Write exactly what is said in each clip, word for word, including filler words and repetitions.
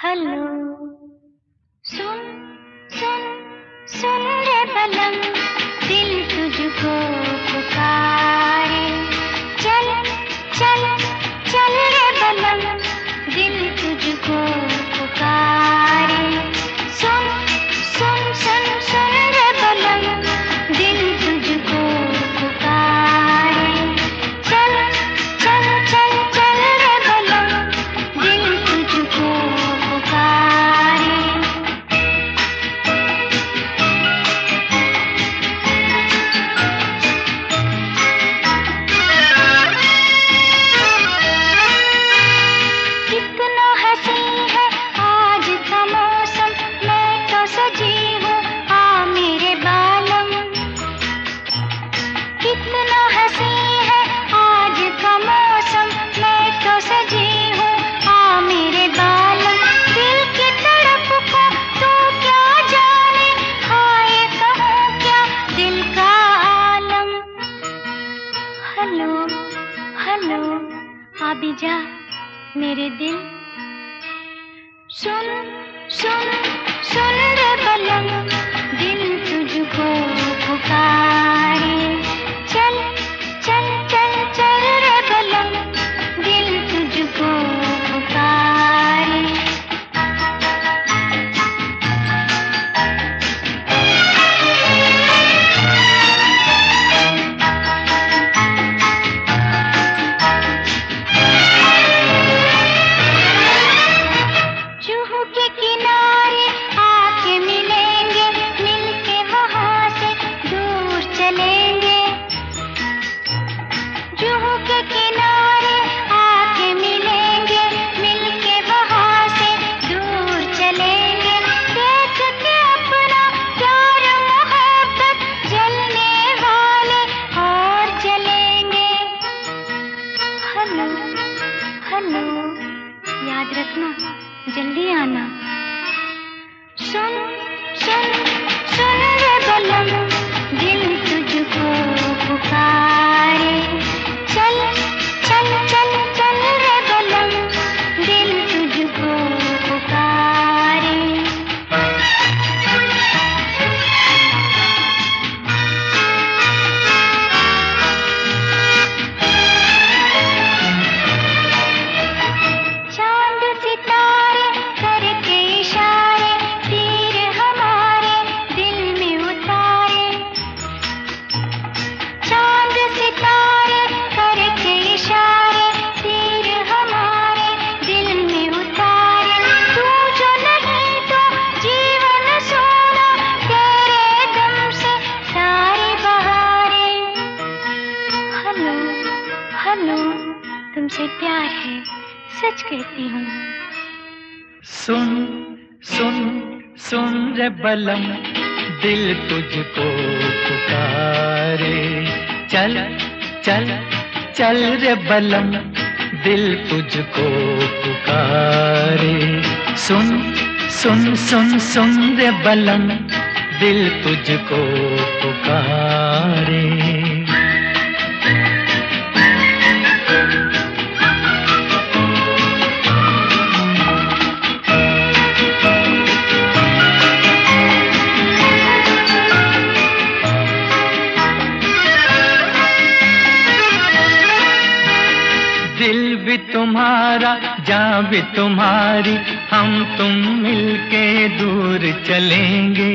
Hello सुन सुन सुन रे बलम, दिल तुझको पुकारे। चल चल चल रे बलम, दिल तुझको पुकारे। सुन सुन सुन सुन रे बलम, दिल तुझको पुकारे। चल चल चल चल रे बलम, दिल तुझको पुकारे। कितना हंसी है आज का मौसम, मैं तो सजी हूँ आ मेरे बालम। कितना हंसी है आज का मौसम, मैं तो सजी हूँ आ मेरे बालम। दिल की तड़प को तू क्या जाने, हाय कहूँ क्या दिल का आलम। हेलो हेलो आ भी जा मेरे दिल, सुन सुन सुन रे बलम, दिल तुझको पुकारे। चल चल चल चल रे बलम, दिल तुझको पुकारे। जुहू के किनारे आके मिलेंगे, मिलके वहाँ से दूर चलेंगे। जुहू के किनारे आके मिलेंगे, मिलके वहाँ से दूर चलेंगे। देख के अपना प्यार मोहब्बत जलने वाले और जलेंगे। हेलो हेलो याद रखना, जल्दी आना। सुन सुन सुन रे बलम, दिल तुझको पुकारे। चल चल चल चल रे बलम, दिल तुझको पुकारे। चांद सितारे करके इशारे, तीर हमारे दिल में उतारे। चांद सितारे करके इशारे, तीर हमारे दिल में उतारे। तू जो नहीं तो जीवन सोना, तेरे दम से सारी बहारें। हेलो हेलो तुमसे प्यार है, सच कहती हूँ। सुन सुन सुन रे बलम, दिल तुझको पुकारे। चल चल चल रे बलम, दिल तुझको पुकारे। सुन सुन सुन सुन रे बलम, दिल तुझको पुकारे। दिल भी तुम्हारा, जान भी तुम्हारी, हम तुम मिलके दूर चलेंगे।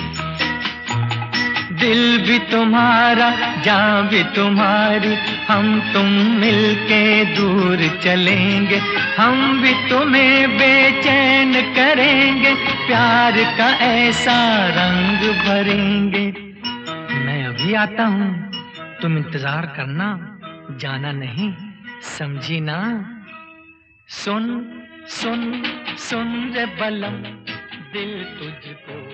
दिल भी तुम्हारा, जान भी तुम्हारी, हम तुम मिलके दूर चलेंगे। हम भी तुम्हें बेचैन करेंगे, प्यार का ऐसा रंग भरेंगे। मैं अभी आता हूँ, तुम इंतजार करना, जाना नहीं, समझी ना। सुन सुन सुन रे बलम, दिल तुझको